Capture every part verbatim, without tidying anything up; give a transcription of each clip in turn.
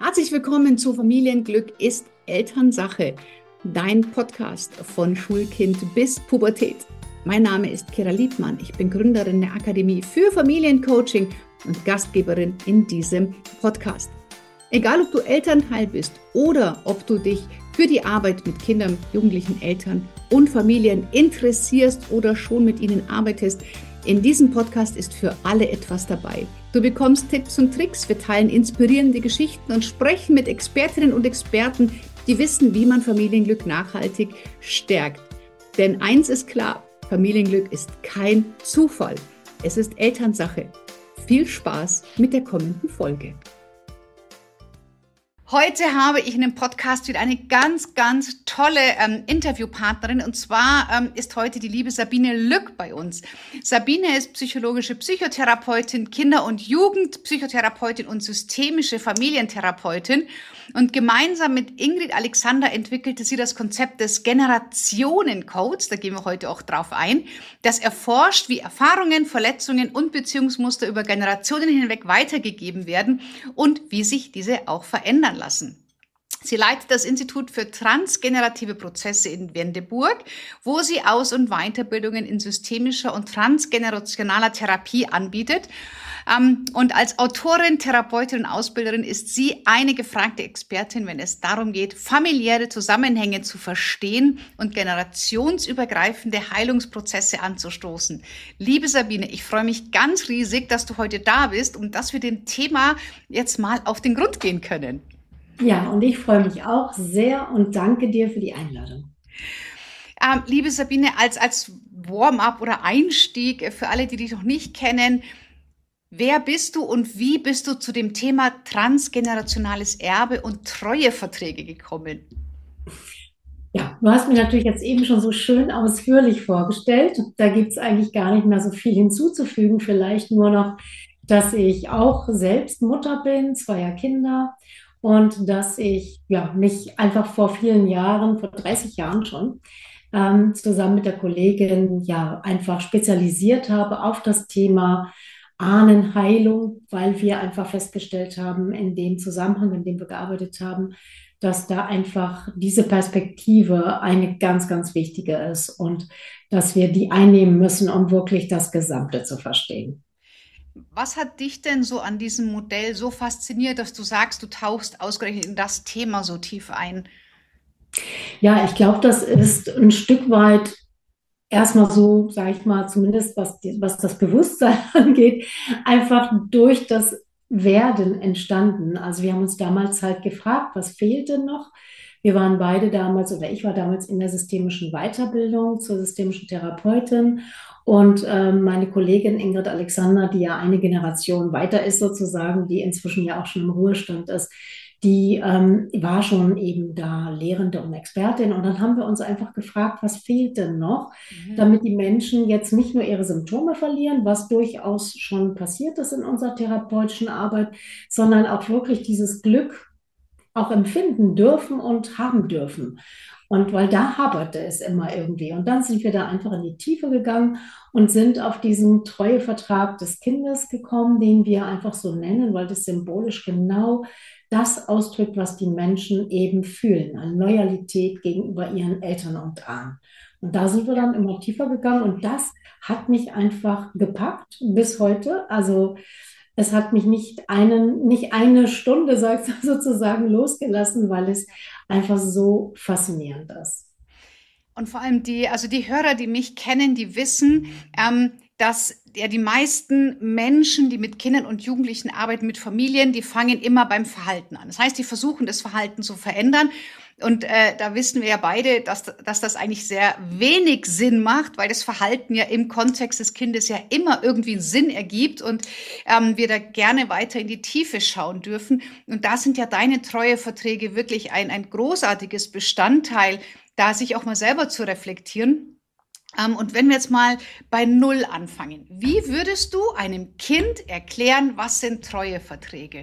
Herzlich willkommen zu Familienglück ist Elternsache, dein Podcast von Schulkind bis Pubertät. Mein Name ist Kira Liebmann, ich bin Gründerin der Akademie für Familiencoaching und Gastgeberin in diesem Podcast. Egal, ob du Elternteil bist oder ob du dich für die Arbeit mit Kindern, jugendlichen Eltern und Familien interessierst oder schon mit ihnen arbeitest, in diesem Podcast ist für alle etwas dabei. Du bekommst Tipps und Tricks, wir teilen inspirierende Geschichten und sprechen mit Expertinnen und Experten, die wissen, wie man Familienglück nachhaltig stärkt. Denn eins ist klar, Familienglück ist kein Zufall. Es ist Elternsache. Viel Spaß mit der kommenden Folge. Heute habe ich in dem Podcast wieder eine ganz, ganz tolle ähm, Interviewpartnerin und zwar ähm, ist heute die liebe Sabine Lück bei uns. Sabine ist psychologische Psychotherapeutin, Kinder- und Jugendpsychotherapeutin und systemische Familientherapeutin und gemeinsam mit Ingrid Alexander entwickelte sie das Konzept des Generationencodes, da gehen wir heute auch drauf ein, das erforscht, wie Erfahrungen, Verletzungen und Beziehungsmuster über Generationen hinweg weitergegeben werden und wie sich diese auch verändern lassen. Sie leitet das Institut für transgenerative Prozesse in Wendeburg, wo sie Aus- und Weiterbildungen in systemischer und transgenerationaler Therapie anbietet. Und als Autorin, Therapeutin und Ausbilderin ist sie eine gefragte Expertin, wenn es darum geht, familiäre Zusammenhänge zu verstehen und generationsübergreifende Heilungsprozesse anzustoßen. Liebe Sabine, ich freue mich ganz riesig, dass du heute da bist und dass wir dem Thema jetzt mal auf den Grund gehen können. Ja, und ich freue mich auch sehr und danke dir für die Einladung. Ähm, liebe Sabine, als, als Warm-up oder Einstieg für alle, die dich noch nicht kennen, wer bist du und wie bist du zu dem Thema transgenerationales Erbe und Treueverträge gekommen? Ja, du hast mir natürlich jetzt eben schon so schön ausführlich vorgestellt. Da gibt es eigentlich gar nicht mehr so viel hinzuzufügen. Vielleicht nur noch, dass ich auch selbst Mutter bin, zweier Kinder. Und dass ich ja, mich einfach vor vielen Jahren, vor dreißig Jahren schon, ähm, zusammen mit der Kollegin ja einfach spezialisiert habe auf das Thema Ahnenheilung, weil wir einfach festgestellt haben, in dem Zusammenhang, in dem wir gearbeitet haben, dass da einfach diese Perspektive eine ganz, ganz wichtige ist und dass wir die einnehmen müssen, um wirklich das Gesamte zu verstehen. Was hat dich denn so an diesem Modell so fasziniert, dass du sagst, du tauchst ausgerechnet in das Thema so tief ein? Ja, ich glaube, das ist ein Stück weit erstmal so, sage ich mal, zumindest was, die, was das Bewusstsein angeht, einfach durch das Werden entstanden. Also wir haben uns damals halt gefragt, was fehlt denn noch? Wir waren beide damals, oder ich war damals in der systemischen Weiterbildung zur systemischen Therapeutin und äh, meine Kollegin Ingrid Alexander, die ja eine Generation weiter ist sozusagen, die inzwischen ja auch schon im Ruhestand ist, die ähm, war schon eben da Lehrende und Expertin. Und dann haben wir uns einfach gefragt, was fehlt denn noch, mhm. damit die Menschen jetzt nicht nur ihre Symptome verlieren, was durchaus schon passiert ist in unserer therapeutischen Arbeit, sondern auch wirklich dieses Glück auch empfinden dürfen und haben dürfen. Und weil da haperte es immer irgendwie. Und dann sind wir da einfach in die Tiefe gegangen und sind auf diesen Treuevertrag des Kindes gekommen, den wir einfach so nennen, weil das symbolisch genau das ausdrückt, was die Menschen eben fühlen, an Loyalität gegenüber ihren Eltern und Ahnen. Und da sind wir dann immer tiefer gegangen und das hat mich einfach gepackt bis heute. Also es hat mich nicht, einen, nicht eine Stunde sozusagen losgelassen, weil es einfach so faszinierend ist. Und vor allem die, also die Hörer, die mich kennen, die wissen, ähm, dass ja die meisten Menschen, die mit Kindern und Jugendlichen arbeiten, mit Familien, die fangen immer beim Verhalten an. Das heißt, die versuchen, das Verhalten zu verändern. Und äh, da wissen wir ja beide, dass, dass das eigentlich sehr wenig Sinn macht, weil das Verhalten ja im Kontext des Kindes ja immer irgendwie einen Sinn ergibt und ähm, wir da gerne weiter in die Tiefe schauen dürfen. Und da sind ja deine Treueverträge wirklich ein, ein großartiges Bestandteil, da sich auch mal selber zu reflektieren. Und wenn wir jetzt mal bei Null anfangen, wie würdest du einem Kind erklären, was sind Treueverträge?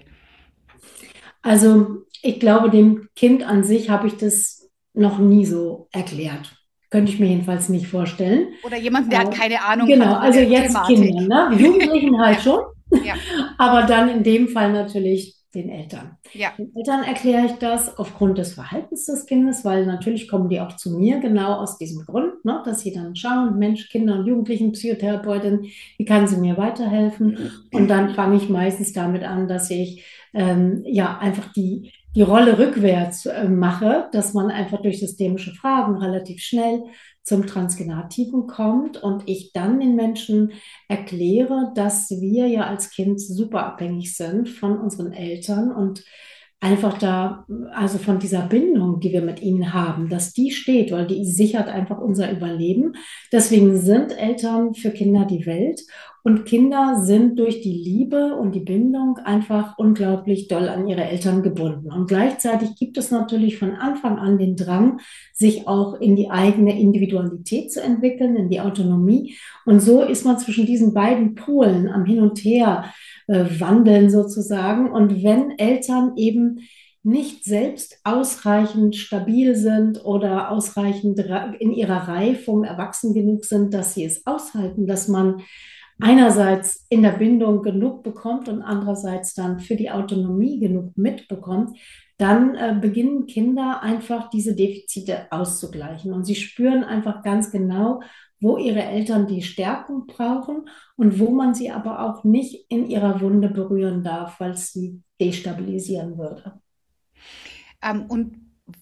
Also ich glaube, dem Kind an sich habe ich das noch nie so erklärt. Könnte ich mir jedenfalls nicht vorstellen. Oder jemand, der äh, hat keine Ahnung. Genau, also jetzt Thematik. Kinder, ne? Jugendlichen halt schon. Ja. Aber dann in dem Fall natürlich den Eltern. Ja. Den Eltern erkläre ich das aufgrund des Verhaltens des Kindes, weil natürlich kommen die auch zu mir genau aus diesem Grund, ne, dass sie dann schauen, Mensch, Kinder- und Jugendlichen-Psychotherapeutin, wie kann sie mir weiterhelfen? Und dann fange ich meistens damit an, dass ich ähm, ja einfach die, die Rolle rückwärts äh, mache, dass man einfach durch systemische Fragen relativ schnell zum Transgenerativen kommt und ich dann den Menschen erkläre, dass wir ja als Kind super abhängig sind von unseren Eltern und einfach da, also von dieser Bindung, die wir mit ihnen haben, dass die steht, weil die sichert einfach unser Überleben. Deswegen sind Eltern für Kinder die Welt und Kinder sind durch die Liebe und die Bindung einfach unglaublich doll an ihre Eltern gebunden. Und gleichzeitig gibt es natürlich von Anfang an den Drang, sich auch in die eigene Individualität zu entwickeln, in die Autonomie. Und so ist man zwischen diesen beiden Polen am Hin und Her äh, wandeln sozusagen. Und wenn Eltern eben nicht selbst ausreichend stabil sind oder ausreichend in ihrer Reifung erwachsen genug sind, dass sie es aushalten, dass man einerseits in der Bindung genug bekommt und andererseits dann für die Autonomie genug mitbekommt, dann äh, beginnen Kinder einfach diese Defizite auszugleichen. Und sie spüren einfach ganz genau, wo ihre Eltern die Stärkung brauchen und wo man sie aber auch nicht in ihrer Wunde berühren darf, weil es sie destabilisieren würde. Ähm, und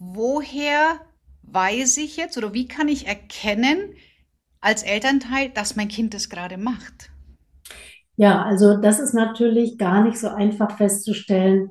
woher weiß ich jetzt oder wie kann ich erkennen als Elternteil, dass mein Kind das gerade macht? Ja, also das ist natürlich gar nicht so einfach festzustellen,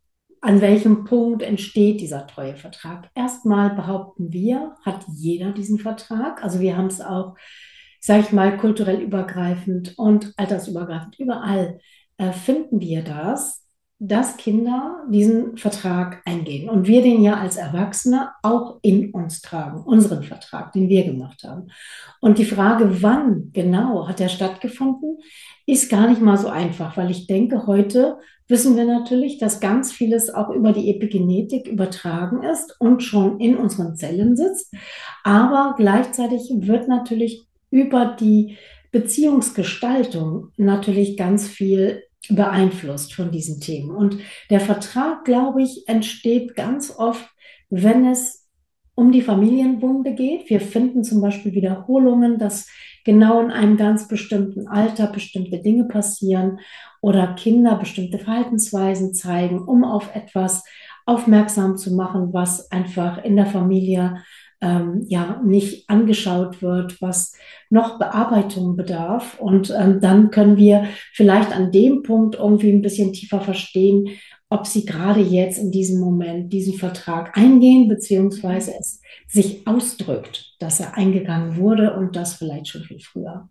an welchem Punkt entsteht dieser Treuevertrag. Erstmal behaupten wir, hat jeder diesen Vertrag. Also wir haben es auch, sage ich mal, kulturell übergreifend und altersübergreifend. Überall äh, finden wir das, dass Kinder diesen Vertrag eingehen und wir den ja als Erwachsene auch in uns tragen, unseren Vertrag, den wir gemacht haben. Und die Frage, wann genau hat er stattgefunden, ist gar nicht mal so einfach, weil ich denke, heute wissen wir natürlich, dass ganz vieles auch über die Epigenetik übertragen ist und schon in unseren Zellen sitzt. Aber gleichzeitig wird natürlich über die Beziehungsgestaltung natürlich ganz viel beeinflusst von diesen Themen. Und der Vertrag, glaube ich, entsteht ganz oft, wenn es um die Familienwunde geht. Wir finden zum Beispiel Wiederholungen, dass genau in einem ganz bestimmten Alter bestimmte Dinge passieren oder Kinder bestimmte Verhaltensweisen zeigen, um auf etwas aufmerksam zu machen, was einfach in der Familie ähm, ja nicht angeschaut wird, was noch Bearbeitung bedarf. Und ähm, dann können wir vielleicht an dem Punkt irgendwie ein bisschen tiefer verstehen, ob sie gerade jetzt in diesem Moment diesen Vertrag eingehen, beziehungsweise es sich ausdrückt, dass er eingegangen wurde und das vielleicht schon viel früher.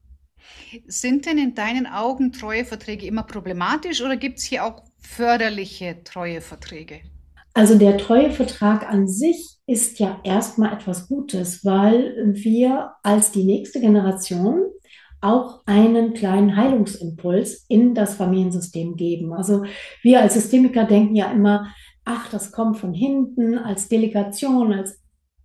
Sind denn in deinen Augen Treueverträge immer problematisch oder gibt es hier auch förderliche Treueverträge? Also der Treuevertrag an sich ist ja erstmal etwas Gutes, weil wir als die nächste Generation auch einen kleinen Heilungsimpuls in das Familiensystem geben. Also wir als Systemiker denken ja immer, ach, das kommt von hinten als Delegation, als,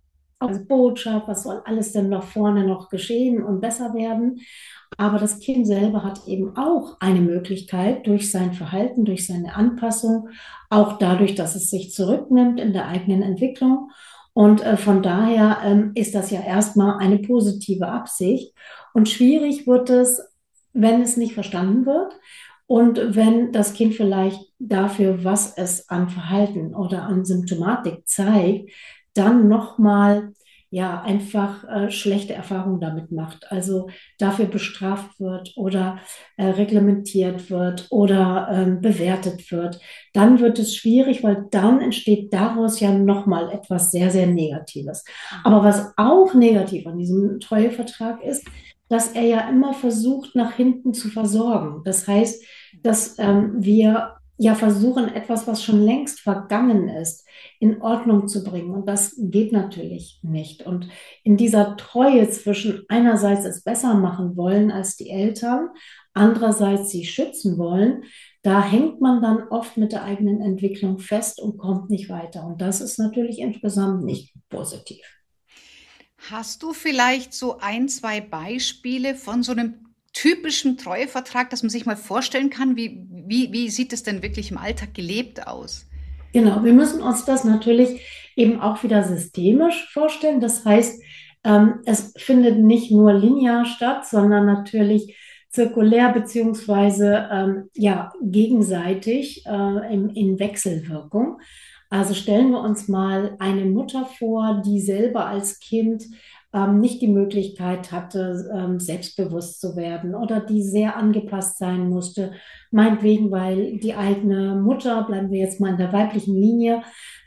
als Botschaft, was soll alles denn noch vorne noch geschehen und besser werden? Aber das Kind selber hat eben auch eine Möglichkeit durch sein Verhalten, durch seine Anpassung, auch dadurch, dass es sich zurücknimmt in der eigenen Entwicklung. Und äh, von daher ähm, ist das ja erstmal eine positive Absicht. Und schwierig wird es, wenn es nicht verstanden wird und wenn das Kind vielleicht dafür, was es an Verhalten oder an Symptomatik zeigt, dann nochmal ja, einfach äh, schlechte Erfahrungen damit macht. Also dafür bestraft wird oder äh, reglementiert wird oder ähm, bewertet wird, dann wird es schwierig, weil dann entsteht daraus ja nochmal etwas sehr, sehr Negatives. Aber was auch negativ an diesem Treuevertrag ist, dass er ja immer versucht, nach hinten zu versorgen. Das heißt, dass ähm, wir ja versuchen, etwas, was schon längst vergangen ist, in Ordnung zu bringen. Und das geht natürlich nicht. Und in dieser Treue zwischen einerseits es besser machen wollen als die Eltern, andererseits sie schützen wollen, da hängt man dann oft mit der eigenen Entwicklung fest und kommt nicht weiter. Und das ist natürlich insgesamt nicht positiv. Hast du vielleicht so ein, zwei Beispiele von so einem typischen Treuevertrag, dass man sich mal vorstellen kann, wie, wie, wie sieht es denn wirklich im Alltag gelebt aus? Genau, wir müssen uns das natürlich eben auch wieder systemisch vorstellen. Das heißt, ähm, es findet nicht nur linear statt, sondern natürlich zirkulär beziehungsweise ähm, ja, gegenseitig äh, in, in Wechselwirkung. Also stellen wir uns mal eine Mutter vor, die selber als Kind ähm, nicht die Möglichkeit hatte, ähm, selbstbewusst zu werden oder die sehr angepasst sein musste. Meinetwegen, weil die eigene Mutter, bleiben wir jetzt mal in der weiblichen Linie,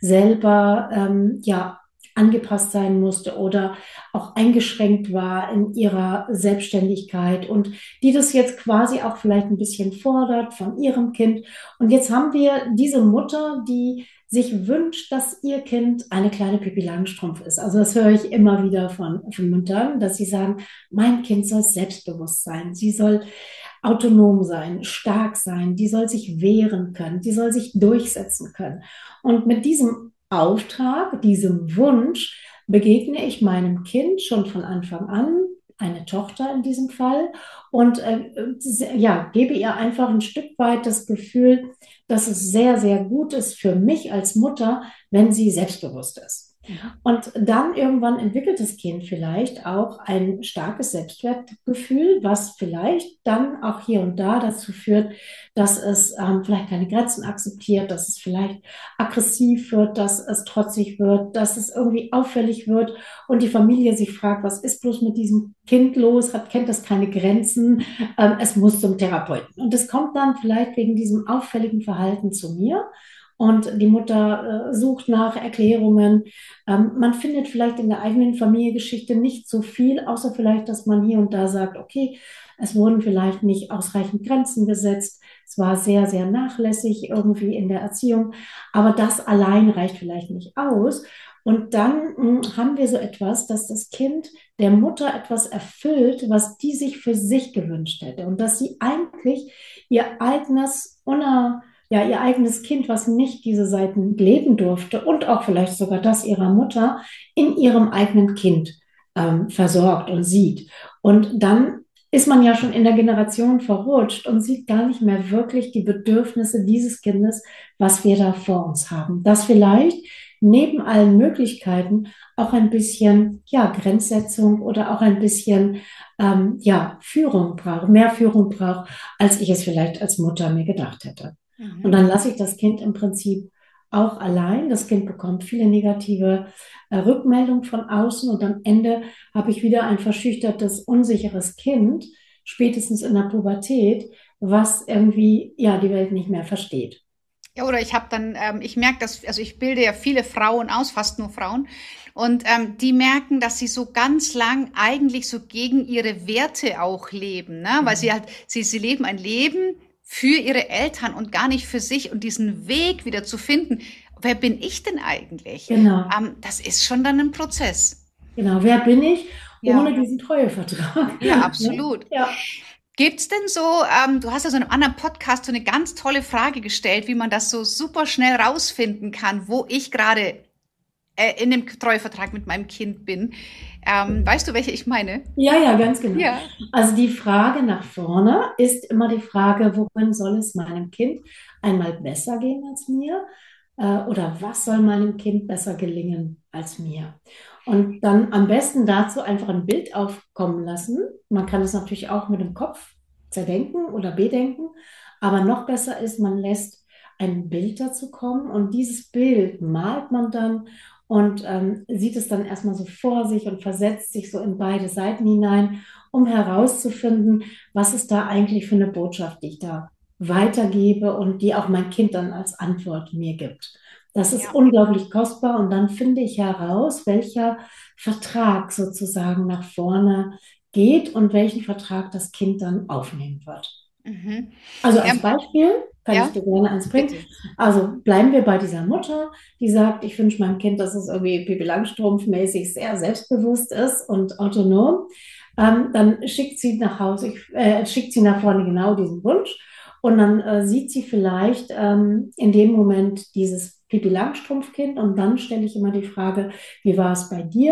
selber ähm, ja angepasst sein musste oder auch eingeschränkt war in ihrer Selbstständigkeit und die das jetzt quasi auch vielleicht ein bisschen fordert von ihrem Kind. Und jetzt haben wir diese Mutter, die sich wünscht, dass ihr Kind eine kleine Pippi Langstrumpf ist. Also das höre ich immer wieder von, von Müttern, dass sie sagen, mein Kind soll selbstbewusst sein. Sie soll autonom sein, stark sein, die soll sich wehren können, die soll sich durchsetzen können. Und mit diesem Auftrag, diesem Wunsch begegne ich meinem Kind schon von Anfang an, eine Tochter in diesem Fall, und äh, ja, gebe ihr einfach ein Stück weit das Gefühl, dass es sehr, sehr gut ist für mich als Mutter, wenn sie selbstbewusst ist. Und dann irgendwann entwickelt das Kind vielleicht auch ein starkes Selbstwertgefühl, was vielleicht dann auch hier und da dazu führt, dass es ähm, vielleicht keine Grenzen akzeptiert, dass es vielleicht aggressiv wird, dass es trotzig wird, dass es irgendwie auffällig wird und die Familie sich fragt, was ist bloß mit diesem Kind los? Hat, kennt das keine Grenzen? Ähm, es muss zum Therapeuten. Und es kommt dann vielleicht wegen diesem auffälligen Verhalten zu mir. Und die Mutter äh, sucht nach Erklärungen. Ähm, man findet vielleicht in der eigenen Familiengeschichte nicht so viel, außer vielleicht, dass man hier und da sagt, okay, es wurden vielleicht nicht ausreichend Grenzen gesetzt. Es war sehr, sehr nachlässig irgendwie in der Erziehung. Aber das allein reicht vielleicht nicht aus. Und dann mh, haben wir so etwas, dass das Kind der Mutter etwas erfüllt, was die sich für sich gewünscht hätte. Und dass sie eigentlich ihr eigenes, uner ja, ihr eigenes Kind, was nicht diese Seiten leben durfte und auch vielleicht sogar das ihrer Mutter, in ihrem eigenen Kind ähm, versorgt und sieht. Und dann ist man ja schon in der Generation verrutscht und sieht gar nicht mehr wirklich die Bedürfnisse dieses Kindes, was wir da vor uns haben. Das vielleicht neben allen Möglichkeiten auch ein bisschen, ja, Grenzsetzung oder auch ein bisschen, ähm, ja, Führung braucht, mehr Führung braucht, als ich es vielleicht als Mutter mir gedacht hätte. Und Mhm. dann lasse ich das Kind im Prinzip auch allein. Das Kind bekommt viele negative äh, Rückmeldungen von außen und am Ende habe ich wieder ein verschüchtertes, unsicheres Kind, spätestens in der Pubertät, was irgendwie ja die Welt nicht mehr versteht. Ja, oder ich habe dann, ähm, ich merke das, also ich bilde ja viele Frauen aus, fast nur Frauen, und ähm, die merken, dass sie so ganz lang eigentlich so gegen ihre Werte auch leben, ne? Weil sie halt, sie, sie leben ein Leben für ihre Eltern und gar nicht für sich und diesen Weg wieder zu finden. Wer bin ich denn eigentlich? Genau, Ähm, das ist schon dann ein Prozess. genau. Wer bin ich Ja, ohne diesen Treuevertrag? ja, Ne? absolut. Ja. Gibt's denn so, ähm, du hast ja so in einem anderen Podcast so eine ganz tolle Frage gestellt, wie man das so super schnell rausfinden kann, wo ich gerade äh, in dem Treuevertrag mit meinem Kind bin. Ähm, weißt du, welche ich meine? Ja, ja, ganz genau. Ja. Also die Frage nach vorne ist immer die Frage, worin soll es meinem Kind einmal besser gehen als mir? Äh, oder was soll meinem Kind besser gelingen als mir? Und dann am besten dazu einfach ein Bild aufkommen lassen. Man kann es natürlich auch mit dem Kopf zerdenken oder bedenken, aber noch besser ist, man lässt ein Bild dazu kommen und dieses Bild malt man dann und ähm, sieht es dann erstmal so vor sich und versetzt sich so in beide Seiten hinein, um herauszufinden, was ist da eigentlich für eine Botschaft, die ich da weitergebe und die auch mein Kind dann als Antwort mir gibt. Das ist Ja. unglaublich kostbar und dann finde ich heraus, welcher Vertrag sozusagen nach vorne geht und welchen Vertrag das Kind dann aufnehmen wird. Mhm. Also als Ähm, Beispiel kann ich ja, dir gerne eins bringen. bitte. Also bleiben wir bei dieser Mutter, die sagt, ich wünsche meinem Kind, dass es irgendwie Pippi Langstrumpf-mäßig sehr selbstbewusst ist und autonom. Ähm, dann schickt sie nach Hause, ich, äh, schickt sie nach vorne genau diesen Wunsch. Und dann äh, sieht sie vielleicht ähm, in dem Moment dieses Pippi Langstrumpf-Kind. Und dann stelle ich immer die Frage, wie war es bei dir?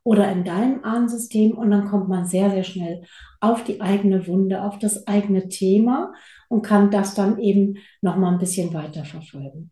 oder in deinem Ahnensystem und dann kommt man sehr, sehr schnell auf die eigene Wunde, auf das eigene Thema und kann das dann eben noch mal ein bisschen weiter verfolgen.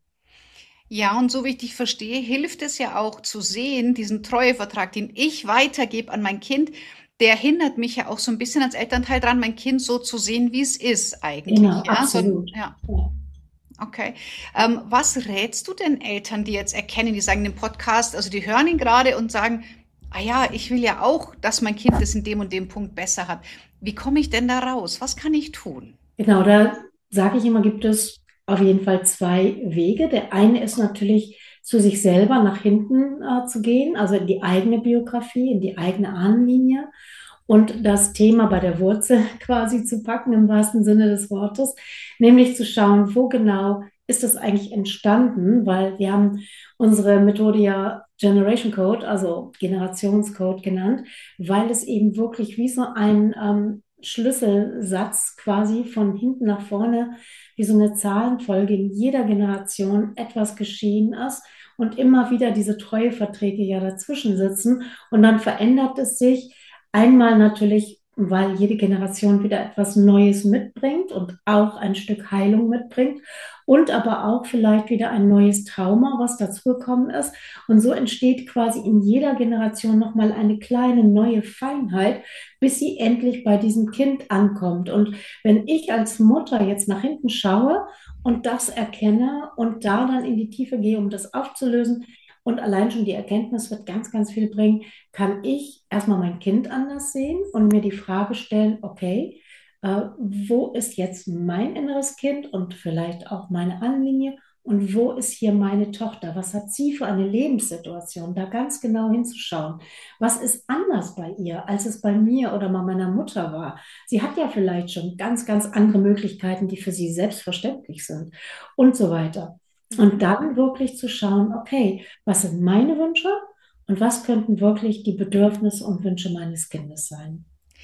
Ja, und so wie ich dich verstehe, hilft es ja auch zu sehen, diesen Treuevertrag, den ich weitergebe an mein Kind, der hindert mich ja auch so ein bisschen als Elternteil dran, mein Kind so zu sehen, wie es ist eigentlich. Genau, Ja, so, absolut. ja, Ja. okay. Ähm, was rätst du denn Eltern, die jetzt erkennen, die sagen den Podcast, also die hören ihn gerade und sagen, ah ja, ich will ja auch, dass mein Kind das in dem und dem Punkt besser hat. Wie komme ich denn da raus? Was kann ich tun? Genau, da sage ich immer, gibt es auf jeden Fall zwei Wege. Der eine ist natürlich, zu sich selber nach hinten äh, zu gehen, also in die eigene Biografie, in die eigene Ahnenlinie und das Thema bei der Wurzel quasi zu packen, im wahrsten Sinne des Wortes, nämlich zu schauen, wo genau ist das eigentlich entstanden, weil wir haben unsere Methode ja Generation Code, also Generationscode genannt, weil es eben wirklich wie so ein ähm, Schlüsselsatz quasi von hinten nach vorne, wie so eine Zahlenfolge in jeder Generation etwas geschehen ist und immer wieder diese Treueverträge ja dazwischen sitzen und dann verändert es sich einmal natürlich, weil jede Generation wieder etwas Neues mitbringt und auch ein Stück Heilung mitbringt und aber auch vielleicht wieder ein neues Trauma, was dazugekommen ist. Und so entsteht quasi in jeder Generation nochmal eine kleine neue Feinheit, bis sie endlich bei diesem Kind ankommt. Und wenn ich als Mutter jetzt nach hinten schaue und das erkenne und da dann in die Tiefe gehe, um das aufzulösen, und allein schon die Erkenntnis wird ganz, ganz viel bringen, kann ich erstmal mein Kind anders sehen und mir die Frage stellen, okay, äh, wo ist jetzt mein inneres Kind und vielleicht auch meine Ahnenlinie und wo ist hier meine Tochter? Was hat sie für eine Lebenssituation? Da ganz genau hinzuschauen. Was ist anders bei ihr, als es bei mir oder bei meiner Mutter war? Sie hat ja vielleicht schon ganz, ganz andere Möglichkeiten, die für sie selbstverständlich sind und so weiter. Und Mhm. dann wirklich zu schauen, okay, was sind meine Wünsche und was könnten wirklich die Bedürfnisse und Wünsche meines Kindes sein?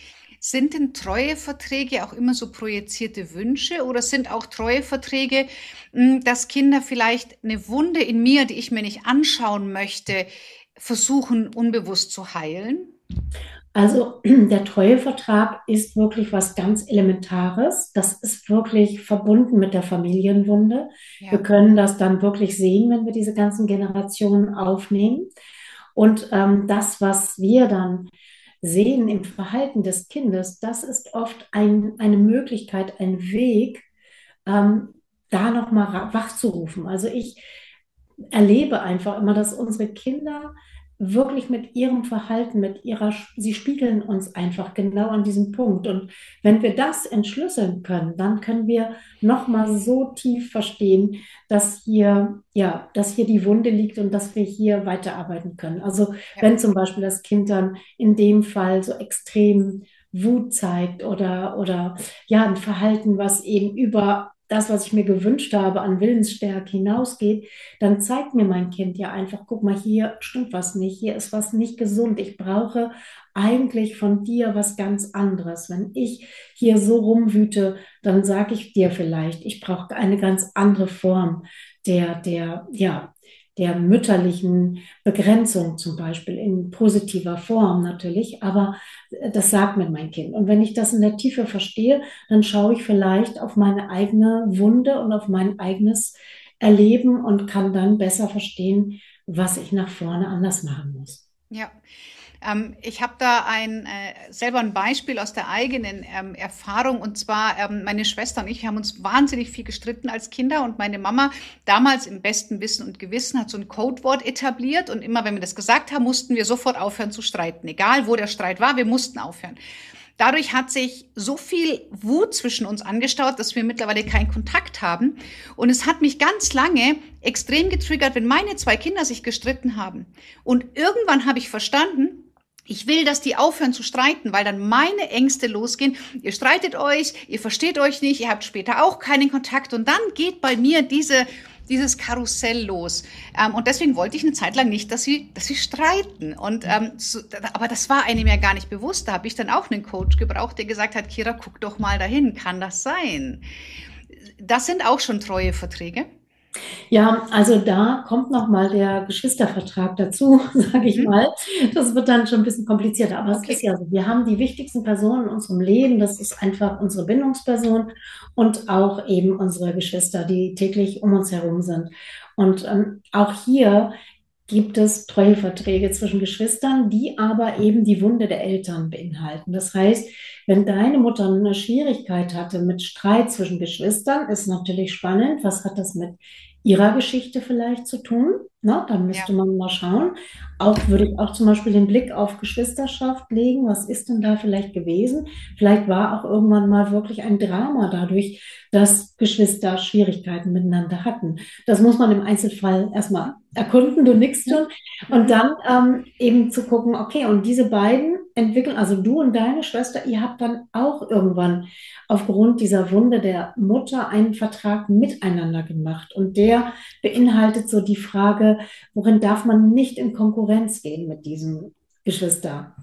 Sind denn Treueverträge auch immer so projizierte Wünsche oder sind auch Treueverträge, mh, dass Kinder vielleicht eine Wunde in mir, die ich mir nicht anschauen möchte, versuchen unbewusst zu heilen? Also der Treuevertrag ist wirklich was ganz Elementares. Das ist wirklich verbunden mit der Familienwunde. Wir Ja. können das dann wirklich sehen, wenn wir diese ganzen Generationen aufnehmen. Und ähm, das, was wir dann sehen im Verhalten des Kindes, das ist oft ein, eine Möglichkeit, ein Weg, ähm, da nochmal wachzurufen. Also ich erlebe einfach immer, dass unsere Kinder wirklich mit ihrem Verhalten, mit ihrer, sie spiegeln uns einfach genau an diesem Punkt. Und wenn wir das entschlüsseln können, dann können wir nochmal so tief verstehen, dass hier, ja, dass hier die Wunde liegt und dass wir hier weiterarbeiten können. Also Ja. wenn zum Beispiel das Kind dann in dem Fall so extrem Wut zeigt oder, oder ja, ein Verhalten, was eben über das, was ich mir gewünscht habe, an Willensstärke hinausgeht, dann zeigt mir mein Kind ja einfach, guck mal, hier stimmt was nicht, hier ist was nicht gesund. Ich brauche eigentlich von dir was ganz anderes. Wenn ich hier so rumwüte, dann sage ich dir vielleicht, ich brauche eine ganz andere Form der, der, ja, der mütterlichen Begrenzung zum Beispiel in positiver Form natürlich, aber das sagt mir mein Kind. Und wenn ich das in der Tiefe verstehe, dann schaue ich vielleicht auf meine eigene Wunde und auf mein eigenes Erleben und kann dann besser verstehen, was ich nach vorne anders machen muss. Ja. Ähm, ich habe da ein, äh, selber ein Beispiel aus der eigenen ähm, Erfahrung. Und zwar, ähm, meine Schwester und ich, wir haben uns wahnsinnig viel gestritten als Kinder. Und meine Mama, damals im besten Wissen und Gewissen, hat so ein Codewort etabliert. Und immer, wenn wir das gesagt haben, mussten wir sofort aufhören zu streiten. Egal, wo der Streit war, wir mussten aufhören. Dadurch hat sich so viel Wut zwischen uns angestaut, dass wir mittlerweile keinen Kontakt haben. Und es hat mich ganz lange extrem getriggert, wenn meine zwei Kinder sich gestritten haben. Und irgendwann habe ich verstanden, ich will, dass die aufhören zu streiten, weil dann meine Ängste losgehen. Ihr streitet euch, ihr versteht euch nicht, ihr habt später auch keinen Kontakt. Und dann geht bei mir diese, dieses Karussell los. Ähm, und deswegen wollte ich eine Zeit lang nicht, dass sie, dass sie streiten. Und, ähm, so, aber das war einem ja gar nicht bewusst. Da habe ich dann auch einen Coach gebraucht, der gesagt hat, Kira, guck doch mal dahin, kann das sein? Das sind auch schon treue Verträge. Ja, also da kommt nochmal der Geschwistervertrag dazu, sage ich Mhm. mal. Das wird dann schon ein bisschen komplizierter. Aber es ist Okay. ja so, wir haben die wichtigsten Personen in unserem Leben. Das ist einfach unsere Bindungsperson und auch eben unsere Geschwister, die täglich um uns herum sind. Und ähm, auch hier gibt es Treueverträge zwischen Geschwistern, die aber eben die Wunde der Eltern beinhalten. Das heißt, wenn deine Mutter eine Schwierigkeit hatte mit Streit zwischen Geschwistern, ist natürlich spannend. Was hat das mit ihrer Geschichte vielleicht zu tun? Na, dann müsste Ja. man mal schauen. Auch würde ich auch zum Beispiel den Blick auf Geschwisterschaft legen. Was ist denn da vielleicht gewesen? Vielleicht war auch irgendwann mal wirklich ein Drama dadurch, dass Geschwister Schwierigkeiten miteinander hatten. Das muss man im Einzelfall erstmal erkunden, du nickst schon. Und Mhm. dann ähm, eben zu gucken, okay, und diese beiden entwickeln, also du und deine Schwester, ihr habt dann auch irgendwann aufgrund dieser Wunde der Mutter einen Vertrag miteinander gemacht. Und der beinhaltet so die Frage, worin darf man nicht in Konkurrenz gehen mit diesem Geschwister?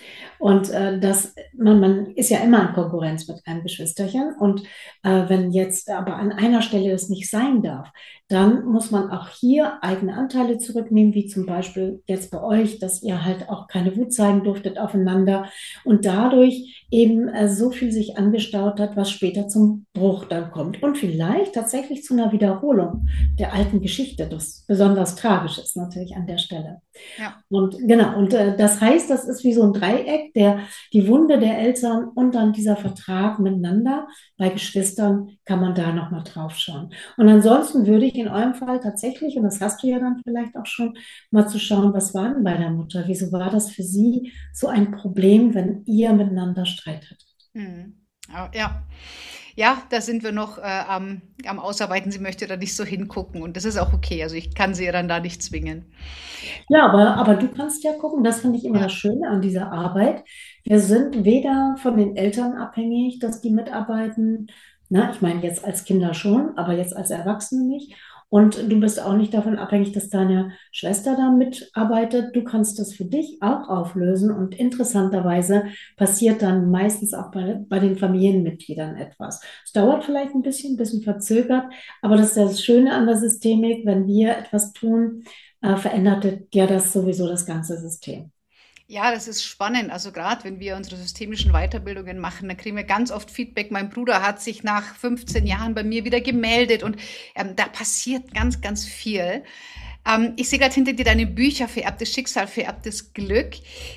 Und äh, das, man, man ist ja immer in Konkurrenz mit einem Geschwisterchen. Und äh, wenn jetzt aber an einer Stelle das nicht sein darf, dann muss man auch hier eigene Anteile zurücknehmen, wie zum Beispiel jetzt bei euch, dass ihr halt auch keine Wut zeigen durftet aufeinander und dadurch eben äh, so viel sich angestaut hat, was später zum Bruch dann kommt und vielleicht tatsächlich zu einer Wiederholung der alten Geschichte, das besonders tragisch ist natürlich an der Stelle. Ja. Und genau, und äh, das heißt, das ist wie so ein Dreieck, der, die Wunde der Eltern und dann dieser Vertrag miteinander. Bei Geschwistern kann man da nochmal drauf schauen. Und ansonsten würde ich in eurem Fall tatsächlich, und das hast du ja dann vielleicht auch schon, mal zu schauen, was war denn bei der Mutter? Wieso war das für sie so ein Problem, wenn ihr miteinander Streit hattet? Mhm. Ja, ja. Ja, da sind wir noch äh, am, am Ausarbeiten. Sie möchte da nicht so hingucken und das ist auch okay. Also ich kann sie ja dann da nicht zwingen. Ja, aber, aber du kannst ja gucken, das finde ich immer das Ja. Schöne an dieser Arbeit. Wir sind weder von den Eltern abhängig, dass die mitarbeiten. Na, ich meine jetzt als Kinder schon, aber jetzt als Erwachsene nicht. Und du bist auch nicht davon abhängig, dass deine Schwester da mitarbeitet. Du kannst das für dich auch auflösen. Und interessanterweise passiert dann meistens auch bei, bei den Familienmitgliedern etwas. Es dauert vielleicht ein bisschen, ein bisschen verzögert, aber das ist ja das Schöne an der Systemik, wenn wir etwas tun, äh, veränderte ja das sowieso das ganze System. Ja, das ist spannend. Also gerade wenn wir unsere systemischen Weiterbildungen machen, dann kriegen wir ganz oft Feedback. Mein Bruder hat sich nach fünfzehn Jahren bei mir wieder gemeldet und ähm, da passiert ganz, ganz viel. Ähm, ich sehe gerade hinter dir deine Bücher, Vererbtes Schicksal, Vererbtes Glück.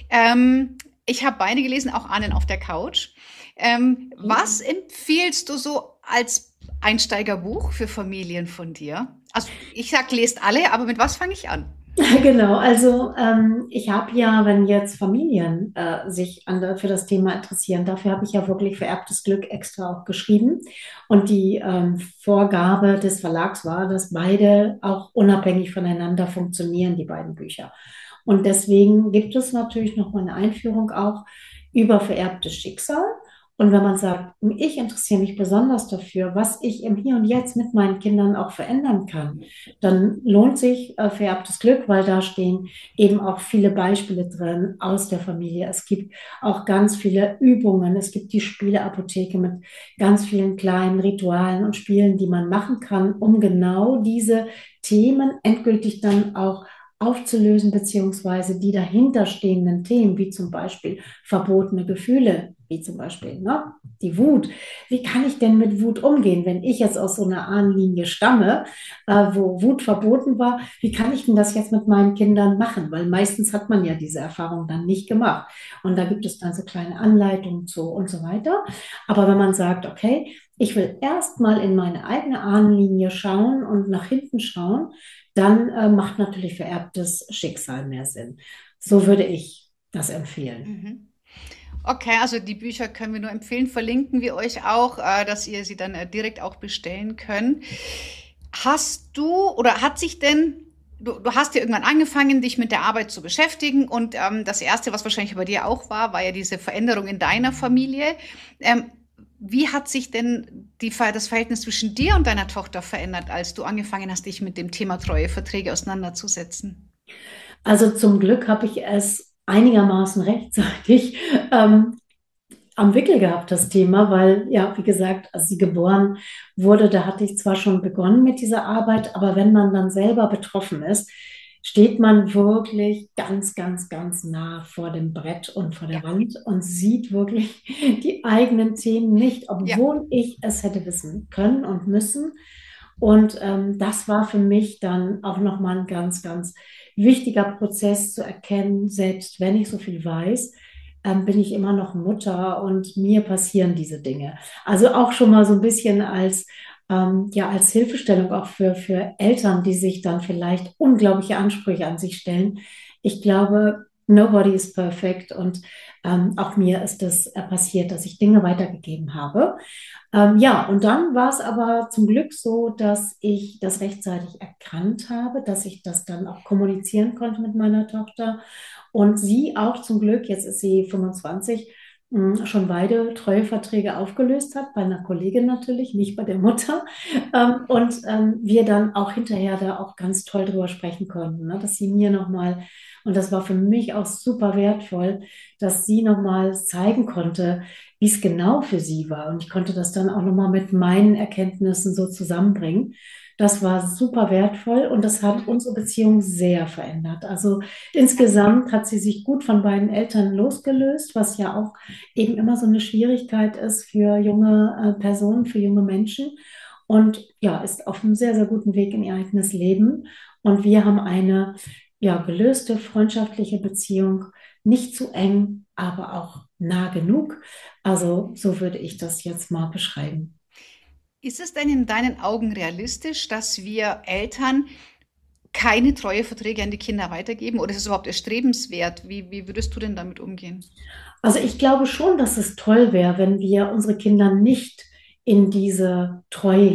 Ähm, ich habe beide gelesen, auch Ahnen auf der Couch. Ähm, was empfiehlst du so als Einsteigerbuch für Familien von dir? Also ich sag, lest alle, aber mit was fange ich an? Genau, also ähm, ich habe ja, wenn jetzt Familien äh, sich an, der- für das Thema interessieren, dafür habe ich ja wirklich vererbtes Glück extra auch geschrieben. Und die ähm, Vorgabe des Verlags war, dass beide auch unabhängig voneinander funktionieren, die beiden Bücher. Und deswegen gibt es natürlich noch mal eine Einführung auch über vererbtes Schicksal. Und wenn man sagt, ich interessiere mich besonders dafür, was ich im Hier und Jetzt mit meinen Kindern auch verändern kann, dann lohnt sich äh, vererbtes Glück, weil da stehen eben auch viele Beispiele drin aus der Familie. Es gibt auch ganz viele Übungen. Es gibt die Spieleapotheke mit ganz vielen kleinen Ritualen und Spielen, die man machen kann, um genau diese Themen endgültig dann auch aufzulösen, beziehungsweise die dahinterstehenden Themen, wie zum Beispiel verbotene Gefühle, wie zum Beispiel ne, die Wut. Wie kann ich denn mit Wut umgehen, wenn ich jetzt aus so einer Ahnenlinie stamme, äh, wo Wut verboten war? Wie kann ich denn das jetzt mit meinen Kindern machen? Weil meistens hat man ja diese Erfahrung dann nicht gemacht. Und da gibt es dann so kleine Anleitungen zu und so weiter. Aber wenn man sagt, okay, ich will erst mal in meine eigene Ahnenlinie schauen und nach hinten schauen, dann äh, macht natürlich vererbtes Schicksal mehr Sinn. So würde ich das empfehlen. Mhm. Okay, also die Bücher können wir nur empfehlen, verlinken wir euch auch, äh, dass ihr sie dann äh, direkt auch bestellen könnt. Hast du oder hat sich denn, du, du hast ja irgendwann angefangen, dich mit der Arbeit zu beschäftigen und ähm, das Erste, was wahrscheinlich bei dir auch war, war ja diese Veränderung in deiner Familie. Ähm, wie hat sich denn die, das Verhältnis zwischen dir und deiner Tochter verändert, als du angefangen hast, dich mit dem Thema Treueverträge auseinanderzusetzen? Also zum Glück habe ich es einigermaßen rechtzeitig ähm, am Wickel gehabt, das Thema, weil, ja, wie gesagt, als sie geboren wurde, da hatte ich zwar schon begonnen mit dieser Arbeit, aber wenn man dann selber betroffen ist, steht man wirklich ganz, ganz, ganz nah vor dem Brett und vor der Ja, Wand und sieht wirklich die eigenen Themen nicht, ja. obwohl ich es hätte wissen können und müssen. Und ähm, das war für mich dann auch nochmal ein ganz, ganz wichtiger Prozess zu erkennen, selbst wenn ich so viel weiß, ähm, bin ich immer noch Mutter und mir passieren diese Dinge. Also auch schon mal so ein bisschen als, ähm, ja, als Hilfestellung auch für, für Eltern, die sich dann vielleicht unglaubliche Ansprüche an sich stellen. Ich glaube, nobody is perfect und ähm, auch mir ist das äh, passiert, dass ich Dinge weitergegeben habe. Ähm, ja, und dann war es aber zum Glück so, dass ich das rechtzeitig erkannt habe, dass ich das dann auch kommunizieren konnte mit meiner Tochter und sie auch zum Glück, jetzt ist sie fünfundzwanzig, mh, schon beide Treueverträge aufgelöst hat, bei einer Kollegin natürlich, nicht bei der Mutter. Ähm, und ähm, wir dann auch hinterher da auch ganz toll drüber sprechen konnten, ne? Dass sie mir nochmal, und das war für mich auch super wertvoll, dass sie nochmal zeigen konnte, wie es genau für sie war. Und ich konnte das dann auch nochmal mit meinen Erkenntnissen so zusammenbringen. Das war super wertvoll und das hat Mhm. unsere Beziehung sehr verändert. Also insgesamt hat sie sich gut von beiden Eltern losgelöst, was ja auch eben immer so eine Schwierigkeit ist für junge äh, Personen, für junge Menschen. Und ja, ist auf einem sehr, sehr guten Weg in ihr eigenes Leben. Und wir haben eine ja, gelöste freundschaftliche Beziehung, nicht zu eng, aber auch nah genug. Also so würde ich das jetzt mal beschreiben. Ist es denn in deinen Augen realistisch, dass wir Eltern keine Treueverträge an die Kinder weitergeben? Oder ist es überhaupt erstrebenswert? Wie, wie würdest du denn damit umgehen? Also ich glaube schon, dass es toll wäre, wenn wir unsere Kinder nicht in diese Treue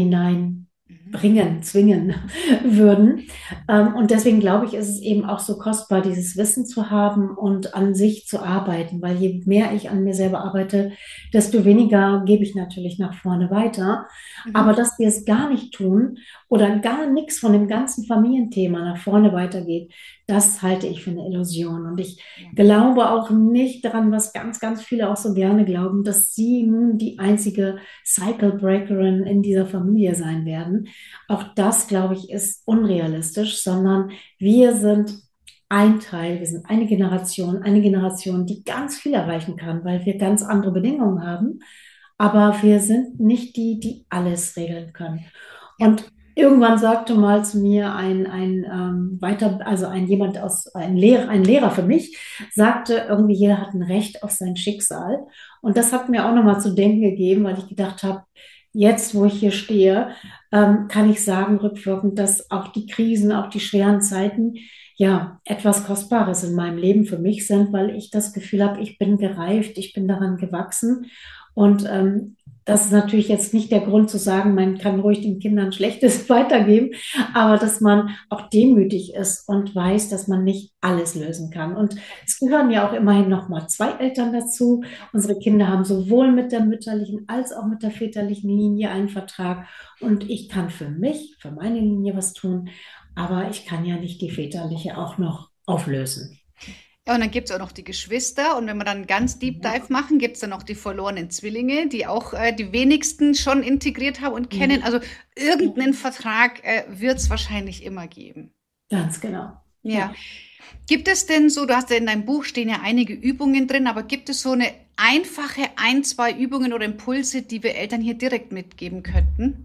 Mhm. hineinbringen, zwingen würden. Ähm, Und deswegen glaube ich, ist es eben auch so kostbar, dieses Wissen zu haben und an sich zu arbeiten, weil je mehr ich an mir selber arbeite, desto weniger gebe ich natürlich nach vorne weiter. Aber Mhm. dass wir es gar nicht tun oder gar nichts von dem ganzen Familienthema nach vorne weitergeht, das halte ich für eine Illusion. Und ich Ja. glaube auch nicht daran, was ganz, ganz viele auch so gerne glauben, dass sie nun die einzige Cycle Breakerin in dieser Familie sein werden. Auch das, glaube ich, ist unrealistisch, sondern wir sind ein Teil, wir sind eine Generation, eine Generation, die ganz viel erreichen kann, weil wir ganz andere Bedingungen haben. Aber wir sind nicht die, die alles regeln können. Ja. Und irgendwann sagte mal zu mir ein, ein ähm, weiter, also ein jemand aus, ein Lehrer, ein Lehrer für mich, sagte irgendwie, jeder hat ein Recht auf sein Schicksal. Und das hat mir auch nochmal zu denken gegeben, weil ich gedacht habe, jetzt, wo ich hier stehe, ähm, kann ich sagen, rückwirkend, dass auch die Krisen, auch die schweren Zeiten, ja, etwas Kostbares in meinem Leben für mich sind, weil ich das Gefühl habe, ich bin gereift, ich bin daran gewachsen. Und ähm, das ist natürlich jetzt nicht der Grund zu sagen, man kann ruhig den Kindern Schlechtes weitergeben, aber dass man auch demütig ist und weiß, dass man nicht alles lösen kann. Und es gehören ja auch immerhin noch mal zwei Eltern dazu. Ja. Unsere Kinder haben sowohl mit der mütterlichen als auch mit der väterlichen Linie einen Vertrag. Und ich kann für mich, für meine Linie was tun, aber ich kann ja nicht die väterliche auch noch auflösen. Ja, und dann gibt es auch noch die Geschwister. Und wenn wir dann ganz Deep Dive machen, gibt es dann noch die verlorenen Zwillinge, die auch äh, die wenigsten schon integriert haben und kennen. Ja, Also irgendeinen Vertrag äh, wird es wahrscheinlich immer geben. ganz genau. Ja. Ja. Gibt es denn so, du hast ja in deinem Buch stehen ja einige Übungen drin, aber gibt es so eine einfache ein, zwei Übungen oder Impulse, die wir Eltern hier direkt mitgeben könnten?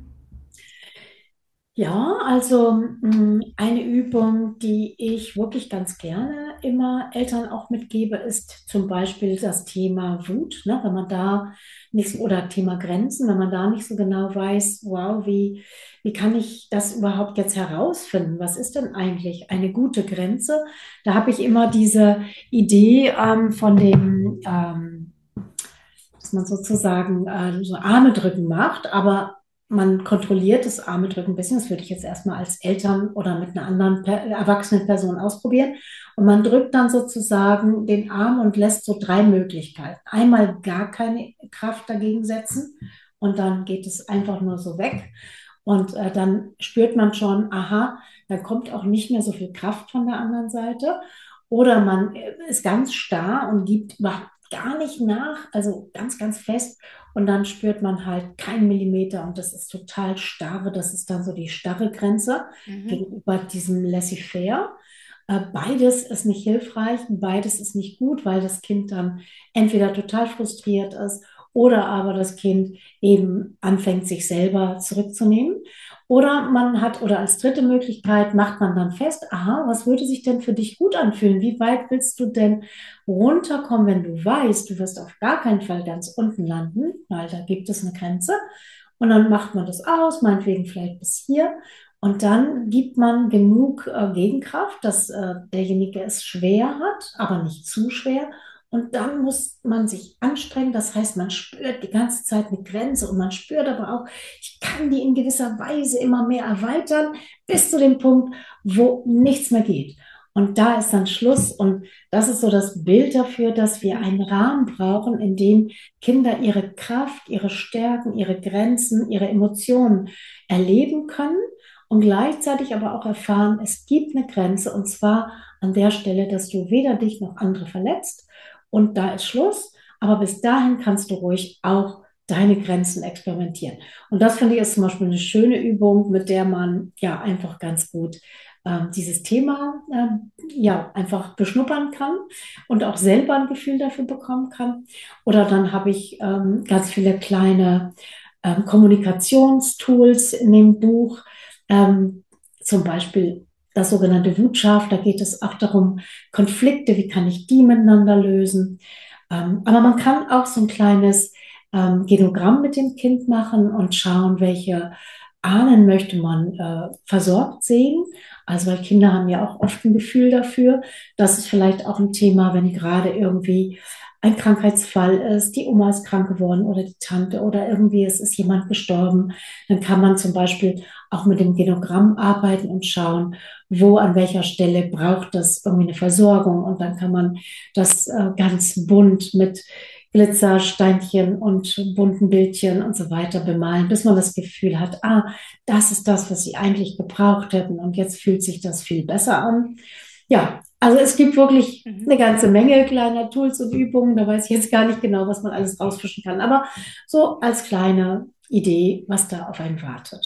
Ja, also mh, eine Übung, die ich wirklich ganz gerne immer Eltern auch mitgebe, ist zum Beispiel das Thema Wut, ne? Wenn man da nicht so, oder Thema Grenzen, wenn man da nicht so genau weiß, wow, wie, wie kann ich das überhaupt jetzt herausfinden? Was ist denn eigentlich eine gute Grenze? Da habe ich immer diese Idee ähm, von dem, ähm, dass man sozusagen äh, so Arme drücken macht, aber man kontrolliert das Arme drücken ein bisschen. Das würde ich jetzt erstmal als Eltern oder mit einer anderen per erwachsenen Person ausprobieren. Und man drückt dann sozusagen den Arm und lässt so drei Möglichkeiten. Einmal gar keine Kraft dagegen setzen und dann geht es einfach nur so weg. Und äh, dann spürt man schon, aha, da kommt auch nicht mehr so viel Kraft von der anderen Seite. Oder man ist ganz starr und gibt gar nicht nach, also ganz, ganz fest. Und dann spürt man halt keinen Millimeter und das ist total starre. Das ist dann so die starre Grenze Mhm. gegenüber diesem Laissez-faire. Äh, Beides ist nicht hilfreich, beides ist nicht gut, weil das Kind dann entweder total frustriert ist oder aber das Kind eben anfängt, sich selber zurückzunehmen. Oder man hat, oder als dritte Möglichkeit macht man dann fest, aha, was würde sich denn für dich gut anfühlen? Wie weit willst du denn runterkommen, wenn du weißt, du wirst auf gar keinen Fall ganz unten landen, weil da gibt es eine Grenze. Und dann macht man das aus, meinetwegen vielleicht bis hier. Und dann gibt man genug äh, Gegenkraft, dass äh, derjenige es schwer hat, aber nicht zu schwer. Und dann muss man sich anstrengen. Das heißt, man spürt die ganze Zeit eine Grenze und man spürt aber auch, ich kann die in gewisser Weise immer mehr erweitern, bis zu dem Punkt, wo nichts mehr geht. Und da ist dann Schluss. Und das ist so das Bild dafür, dass wir einen Rahmen brauchen, in dem Kinder ihre Kraft, ihre Stärken, ihre Grenzen, ihre Emotionen erleben können und gleichzeitig aber auch erfahren, es gibt eine Grenze und zwar an der Stelle, dass du weder dich noch andere verletzt und da ist Schluss, aber bis dahin kannst du ruhig auch deine Grenzen experimentieren. Und das finde ich ist zum Beispiel eine schöne Übung, mit der man ja einfach ganz gut ähm, dieses Thema ähm, ja einfach beschnuppern kann und auch selber ein Gefühl dafür bekommen kann. Oder dann habe ich ähm, ganz viele kleine ähm, Kommunikationstools in dem Buch, ähm, zum Beispiel das sogenannte Wutscharf, da geht es auch darum, Konflikte, wie kann ich die miteinander lösen. Ähm, aber man kann auch so ein kleines ähm, Genogramm mit dem Kind machen und schauen, welche Ahnen möchte man äh, versorgt sehen. Also weil Kinder haben ja auch oft ein Gefühl dafür. Das ist vielleicht auch ein Thema, wenn gerade irgendwie ein Krankheitsfall ist, die Oma ist krank geworden oder die Tante oder irgendwie es ist jemand gestorben, dann kann man zum Beispiel auch mit dem Genogramm arbeiten und schauen, wo an welcher Stelle braucht das irgendwie eine Versorgung und dann kann man das äh, ganz bunt mit Glitzersteinchen und bunten Bildchen und so weiter bemalen, bis man das Gefühl hat, ah, das ist das, was sie eigentlich gebraucht hätten und jetzt fühlt sich das viel besser an. Ja, also es gibt wirklich Mhm. eine ganze Menge kleiner Tools und Übungen. Da weiß ich jetzt gar nicht genau, was man alles rausfischen kann. Aber so als kleine Idee, was da auf einen wartet.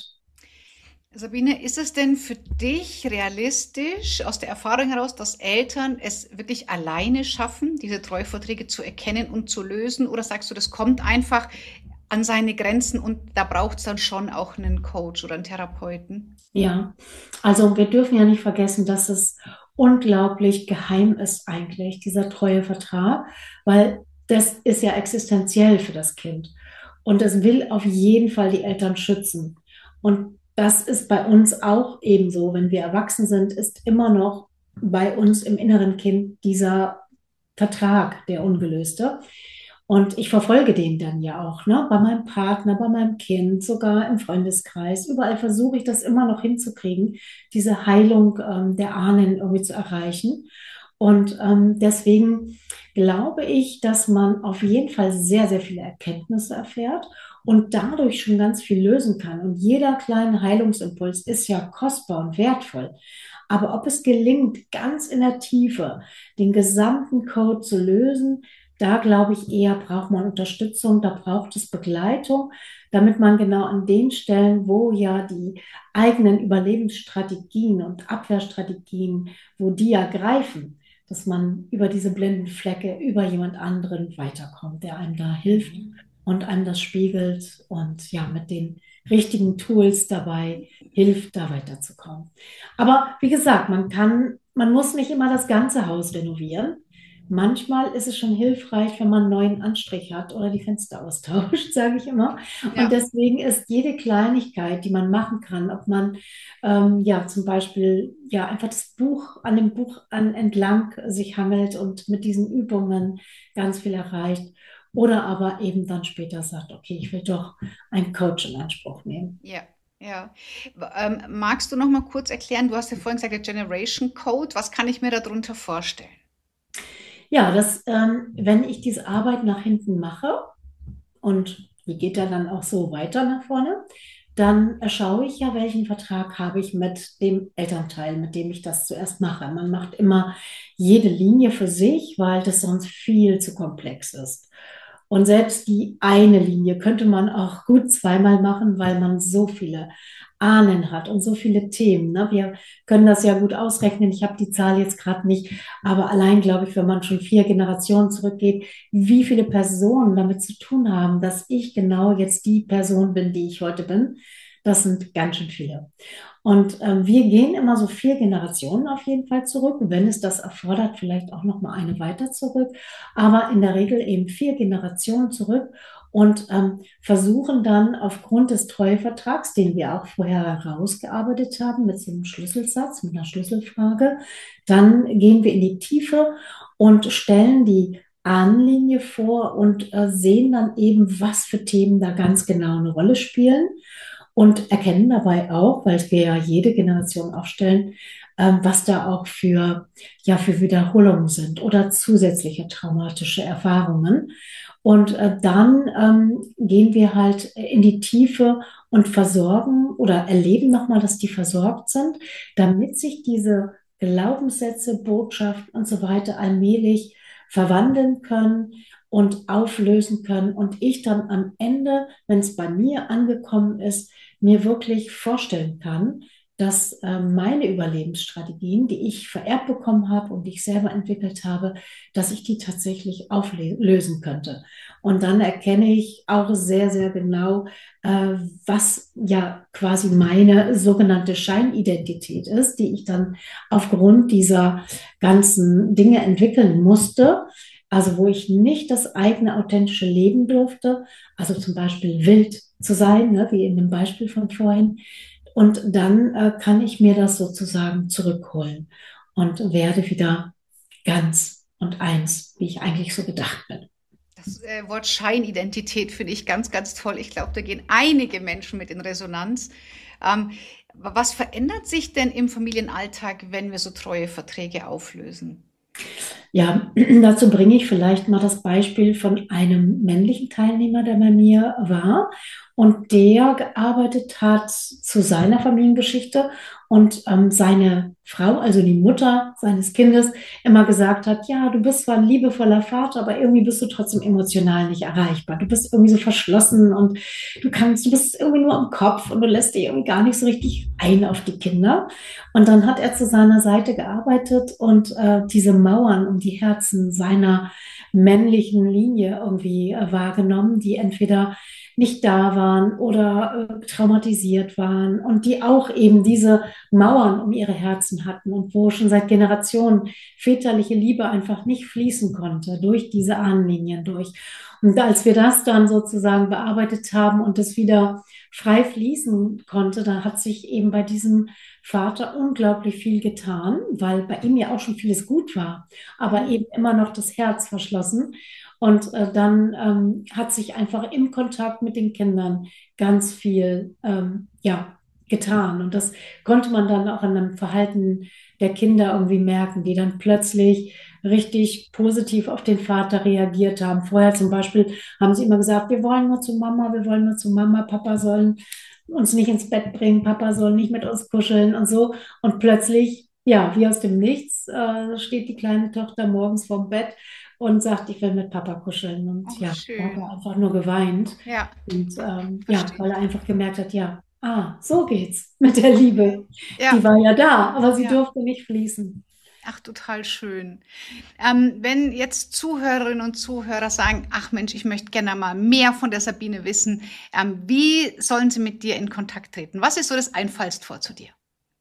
Sabine, ist es denn für dich realistisch aus der Erfahrung heraus, dass Eltern es wirklich alleine schaffen, diese Treuverträge zu erkennen und zu lösen? Oder sagst du, das kommt einfach an seine Grenzen und da braucht es dann schon auch einen Coach oder einen Therapeuten? Ja, also wir dürfen ja nicht vergessen, dass es unglaublich geheim ist eigentlich, dieser Treuevertrag, weil das ist ja existenziell für das Kind. Und es will auf jeden Fall die Eltern schützen. Und das ist bei uns auch ebenso. Wenn wir erwachsen sind, ist immer noch bei uns im inneren Kind dieser Vertrag, der ungelöste. Und ich verfolge den dann ja auch, ne? Bei meinem Partner, bei meinem Kind, sogar im Freundeskreis. Überall versuche ich das immer noch hinzukriegen, diese Heilung ähm, der Ahnen irgendwie zu erreichen. Und ähm, deswegen glaube ich, dass man auf jeden Fall sehr, sehr viele Erkenntnisse erfährt und dadurch schon ganz viel lösen kann. Und jeder kleine Heilungsimpuls ist ja kostbar und wertvoll. Aber ob es gelingt, ganz in der Tiefe den gesamten Code zu lösen, da glaube ich eher, braucht man Unterstützung, da braucht es Begleitung, damit man genau an den Stellen, wo ja die eigenen Überlebensstrategien und Abwehrstrategien, wo die ja greifen, dass man über diese blinden Flecke, über jemand anderen weiterkommt, der einem da hilft Mhm. und einem das spiegelt und ja, mit den richtigen Tools dabei hilft, da weiterzukommen. Aber wie gesagt, man kann, man muss nicht immer das ganze Haus renovieren. Manchmal ist es schon hilfreich, wenn man einen neuen Anstrich hat oder die Fenster austauscht, sage ich immer. Und Ja. deswegen ist jede Kleinigkeit, die man machen kann, ob man ähm, ja zum Beispiel ja einfach das Buch an dem Buch an, entlang sich hangelt und mit diesen Übungen ganz viel erreicht. Oder aber eben dann später sagt, okay, ich will doch einen Coach in Anspruch nehmen. Ja, ja. Ähm, magst du noch mal kurz erklären, du hast ja vorhin gesagt, der Generation Code, was kann ich mir darunter vorstellen? Ja, das, ähm, wenn ich diese Arbeit nach hinten mache und die geht ja dann auch so weiter nach vorne, dann äh, schaue ich ja, welchen Vertrag habe ich mit dem Elternteil, mit dem ich das zuerst mache. Man macht immer jede Linie für sich, weil das sonst viel zu komplex ist. Und selbst die eine Linie könnte man auch gut zweimal machen, weil man so viele Ahnen hat und so viele Themen. Ne? Wir können das ja gut ausrechnen. Ich habe die Zahl jetzt gerade nicht, aber allein glaube ich, wenn man schon vier Generationen zurückgeht, wie viele Personen damit zu tun haben, dass ich genau jetzt die Person bin, die ich heute bin, das sind ganz schön viele. Und ähm, wir gehen immer so vier Generationen auf jeden Fall zurück, wenn es das erfordert, vielleicht auch noch mal eine weiter zurück, aber in der Regel eben vier Generationen zurück und ähm, versuchen dann aufgrund des Treuevertrags, den wir auch vorher herausgearbeitet haben, mit so einem Schlüsselsatz, mit einer Schlüsselfrage, dann gehen wir in die Tiefe und stellen die Ahnenlinie vor und äh, sehen dann eben, was für Themen da ganz genau eine Rolle spielen und erkennen dabei auch, weil wir ja jede Generation aufstellen, ähm, was da auch für, ja, für Wiederholungen sind oder zusätzliche traumatische Erfahrungen. Und äh, dann ähm, gehen wir halt in die Tiefe und versorgen oder erleben nochmal, dass die versorgt sind, damit sich diese Glaubenssätze, Botschaften und so weiter allmählich verwandeln können und auflösen können. Und ich dann am Ende, wenn es bei mir angekommen ist, mir wirklich vorstellen kann, dass äh, meine Überlebensstrategien, die ich vererbt bekommen habe und die ich selber entwickelt habe, dass ich die tatsächlich auflösen könnte. Und dann erkenne ich auch sehr, sehr genau, äh, was ja quasi meine sogenannte Scheinidentität ist, die ich dann aufgrund dieser ganzen Dinge entwickeln musste. Also wo ich nicht das eigene authentische Leben durfte, also zum Beispiel wild zu sein, ne, wie in dem Beispiel von vorhin. Und dann äh, kann ich mir das sozusagen zurückholen und werde wieder ganz und eins, wie ich eigentlich so gedacht bin. Das äh, Wort Scheinidentität finde ich ganz, ganz toll. Ich glaube, da gehen einige Menschen mit in Resonanz. Ähm, was verändert sich denn im Familienalltag, wenn wir so treue Verträge auflösen? Ja, dazu bringe ich vielleicht mal das Beispiel von einem männlichen Teilnehmer, der bei mir war und der gearbeitet hat zu seiner Familiengeschichte und ähm, seine Frau, also die Mutter seines Kindes, immer gesagt hat, ja, du bist zwar ein liebevoller Vater, aber irgendwie bist du trotzdem emotional nicht erreichbar. Du bist irgendwie so verschlossen und du kannst, du bist irgendwie nur im Kopf und du lässt dich irgendwie gar nicht so richtig ein auf die Kinder. Und dann hat er zu seiner Seite gearbeitet und äh, diese Mauern um die Herzen seiner männlichen Linie irgendwie äh, wahrgenommen, die entweder nicht da waren oder äh, traumatisiert waren und die auch eben diese Mauern um ihre Herzen hatten und wo schon seit Generationen väterliche Liebe einfach nicht fließen konnte durch diese Ahnenlinien durch. Und als wir das dann sozusagen bearbeitet haben und es wieder frei fließen konnte, da hat sich eben bei diesem Vater unglaublich viel getan, weil bei ihm ja auch schon vieles gut war, aber eben immer noch das Herz verschlossen. Und äh, dann ähm, hat sich einfach im Kontakt mit den Kindern ganz viel ähm, ja, getan. Und das konnte man dann auch an dem Verhalten der Kinder irgendwie merken, die dann plötzlich richtig positiv auf den Vater reagiert haben. Vorher zum Beispiel haben sie immer gesagt, wir wollen nur zu Mama, wir wollen nur zu Mama, Papa sollen uns nicht ins Bett bringen, Papa soll nicht mit uns kuscheln und so. Und plötzlich, ja, wie aus dem Nichts, äh, steht die kleine Tochter morgens vorm Bett und sagt, ich will mit Papa kuscheln. Und Oh, ja, da hat er schön. einfach nur geweint. Ja, Und ähm, ja, verstehe. weil er einfach gemerkt hat, ja, ah, so geht's mit der Liebe. Ja, Die war ja da, aber sie ja. durfte nicht fließen. Ach, total schön. Ähm, wenn jetzt Zuhörerinnen und Zuhörer sagen, ach Mensch, ich möchte gerne mal mehr von der Sabine wissen, ähm, wie sollen sie mit dir in Kontakt treten? Was ist so das Einfallstor zu dir?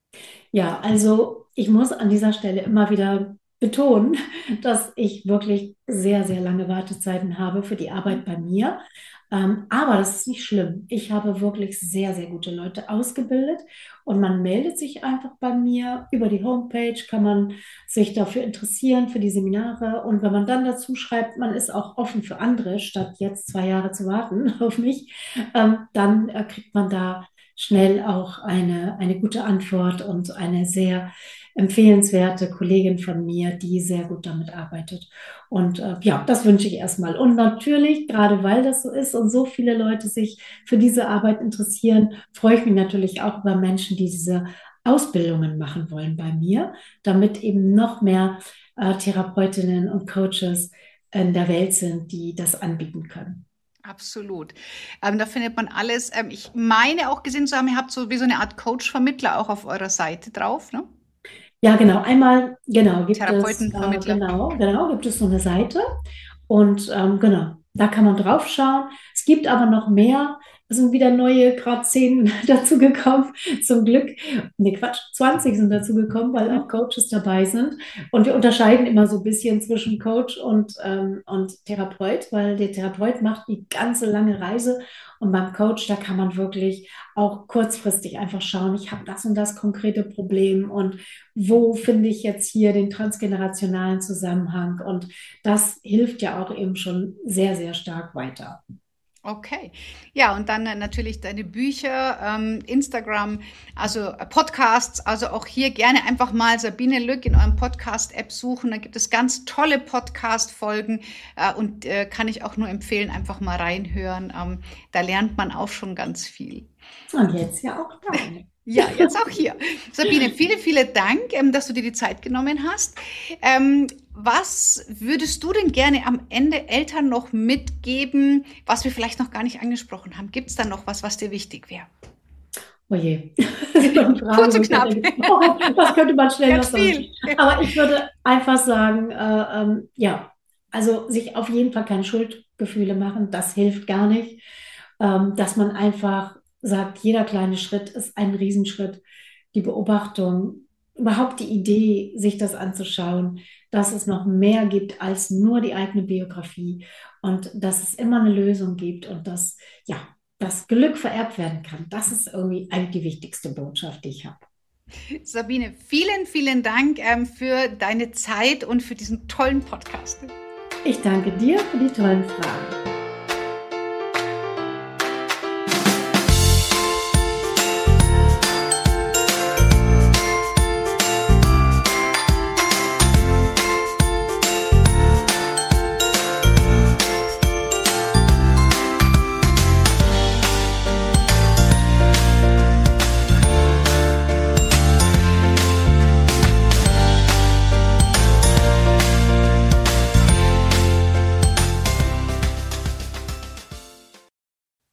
Ja, also ich muss an dieser Stelle immer wieder betonen, dass ich wirklich sehr, sehr lange Wartezeiten habe für die Arbeit bei mir. Ähm, aber das ist nicht schlimm. Ich habe wirklich sehr, sehr gute Leute ausgebildet und man meldet sich einfach bei mir über die Homepage, kann man sich dafür interessieren, für die Seminare. Und wenn man dann dazu schreibt, man ist auch offen für andere, statt jetzt zwei Jahre zu warten auf mich, ähm, dann äh, kriegt man da schnell auch eine, eine gute Antwort und eine sehr empfehlenswerte Kollegin von mir, die sehr gut damit arbeitet. Und äh, ja, das wünsche ich erstmal. Und natürlich, gerade weil das so ist und so viele Leute sich für diese Arbeit interessieren, freue ich mich natürlich auch über Menschen, die diese Ausbildungen machen wollen bei mir, damit eben noch mehr äh, Therapeutinnen und Coaches in der Welt sind, die das anbieten können. Absolut. Ähm, da findet man alles. Ähm, ich meine auch gesehen zu haben, ihr habt so wie so eine Art Coach-Vermittler auch auf eurer Seite drauf, ne? Ja, genau. Einmal, genau, gibt es, äh, Therapeutenvermittler. genau, genau, gibt es so eine Seite und ähm, genau, da kann man drauf schauen. Es gibt aber noch mehr. Es sind wieder neue, gerade zehn dazugekommen. Zum Glück, nee, Quatsch, zwanzig sind dazugekommen, weil auch Mhm. Coaches dabei sind. Und wir unterscheiden immer so ein bisschen zwischen Coach und, ähm, und Therapeut, weil der Therapeut macht die ganze lange Reise und beim Coach, da kann man wirklich auch kurzfristig einfach schauen, ich habe das und das konkrete Problem und wo finde ich jetzt hier den transgenerationalen Zusammenhang? Und das hilft ja auch eben schon sehr, sehr stark weiter. Okay. Ja, und dann äh, natürlich deine Bücher, ähm, Instagram, also äh, Podcasts. Also auch hier gerne einfach mal Sabine Lück in eurem Podcast-App suchen. Da gibt es ganz tolle Podcast-Folgen äh, und äh, kann ich auch nur empfehlen, einfach mal reinhören. Ähm, da lernt man auch schon ganz viel. Und jetzt ja auch deine. Ja, jetzt auch hier. Sabine, vielen, vielen Dank, ähm, dass du dir die Zeit genommen hast. Ähm, was würdest du denn gerne am Ende Eltern noch mitgeben, was wir vielleicht noch gar nicht angesprochen haben? Gibt es da noch was, was dir wichtig wäre? Oh je. Das ist eine Frage, Kurz wo und ich dann knapp. denke, oh, das könnte man schnell noch Ganz sagen. viel. Aber ich würde einfach sagen, äh, ähm, ja, also sich auf jeden Fall keine Schuldgefühle machen, das hilft gar nicht. Ähm, dass man einfach sagt, jeder kleine Schritt ist ein Riesenschritt. Die Beobachtung, überhaupt die Idee, sich das anzuschauen, dass es noch mehr gibt als nur die eigene Biografie und dass es immer eine Lösung gibt und dass, ja, das Glück vererbt werden kann. Das ist irgendwie eigentlich die wichtigste Botschaft, die ich habe. Sabine, vielen, vielen Dank ähm, für deine Zeit und für diesen tollen Podcast. Ich danke dir für die tollen Fragen.